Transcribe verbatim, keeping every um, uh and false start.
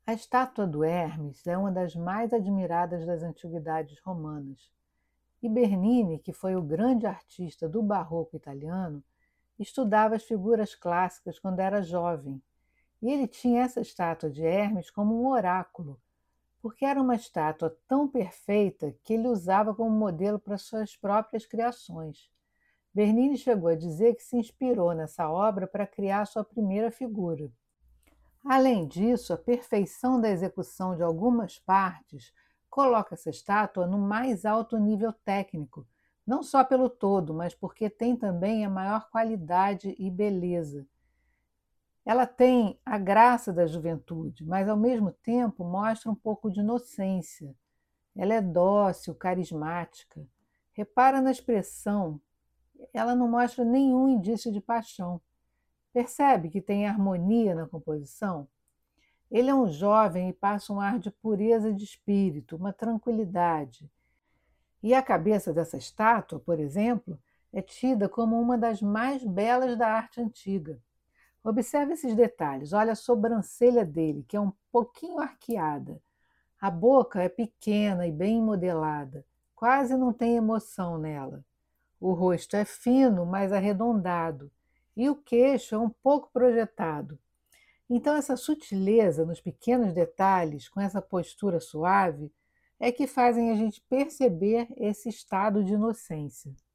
A estátua do Hermes é uma das mais admiradas das antiguidades romanas. E Bernini, que foi o grande artista do barroco italiano, estudava as figuras clássicas quando era jovem. E ele tinha essa estátua de Hermes como um oráculo, porque era uma estátua tão perfeita que ele usava como modelo para suas próprias criações. Bernini chegou a dizer que se inspirou nessa obra para criar sua primeira figura. Além disso, a perfeição da execução de algumas partes coloca essa estátua no mais alto nível técnico, não só pelo todo, mas porque tem também a maior qualidade e beleza. Ela tem a graça da juventude, mas ao mesmo tempo mostra um pouco de inocência. Ela é dócil, carismática. Repara na expressão, ela não mostra nenhum indício de paixão. Percebe que tem harmonia na composição? Ele é um jovem e passa um ar de pureza de espírito, uma tranquilidade. E a cabeça dessa estátua, por exemplo, é tida como uma das mais belas da arte antiga. Observe esses detalhes. Olha a sobrancelha dele, que é um pouquinho arqueada. A boca é pequena e bem modelada, quase não tem emoção nela. O rosto é fino, mas arredondado, e o queixo é um pouco projetado. Então, essa sutileza nos pequenos detalhes, com essa postura suave, é que fazem a gente perceber esse estado de inocência.